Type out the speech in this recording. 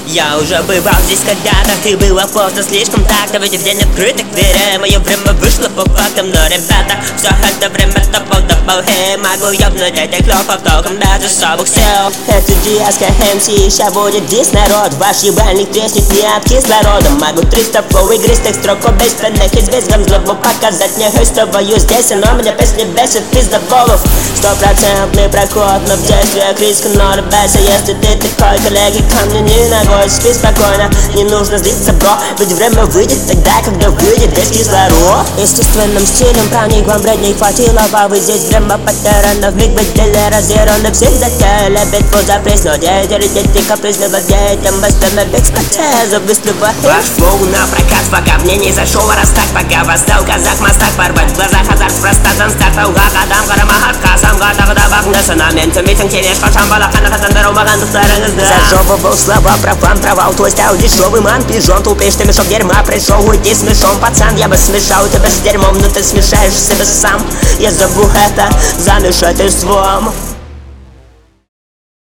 Я уже бывал здесь когда-то, ты была поздно слишком так-то. В эти в день открытых дверей мое время вышло по фактам. Но, ребята, все это время топал до полхей. Могу ёбнуть этих клёпов толком без особых сил. Это GSK MC, ща будет дис народ. Ваш ебальник треснет не от кислорода. Могу 300 флоу игристых строк убийственных и с визгом злобу показать. Не хыстоваю здесь, но меня песни бесит пиздоболов. 100% проход, но в действиях риск, но ребята, если ты такой, коллеги, ко мне не ногой. Спи спокойно, не нужно злиться, бро. Ведь время выйдет тогда, когда выйдет весь кислород. Естественным стилем проник вам бредней хватило. А вы здесь время потеряно, вмиг были разъярены. Всех затеяли битву за приз, но деятели дети капризны владеют эмбастами экспертиза быстрого. Ваш флоу на прокат, пока мне не зашел растак. Пока восстал казах мастак, порвать в глазах азарт. Просто танцтак, паугак, адам, карамахат, касам, гатах, дабак. Национамент, митинг, тележка, шамбала, хана, хатандеру, баган, тухтарангас, да. Зажевывал слова, профан, провал, твой стал дешевый ман, пижон. Тупишь ты, мешок дерьма, пришел уйти с мешом, пацан. Я бы смешал тебя с дерьмом, но ты смешаешь себя сам. Я зову это замешательством.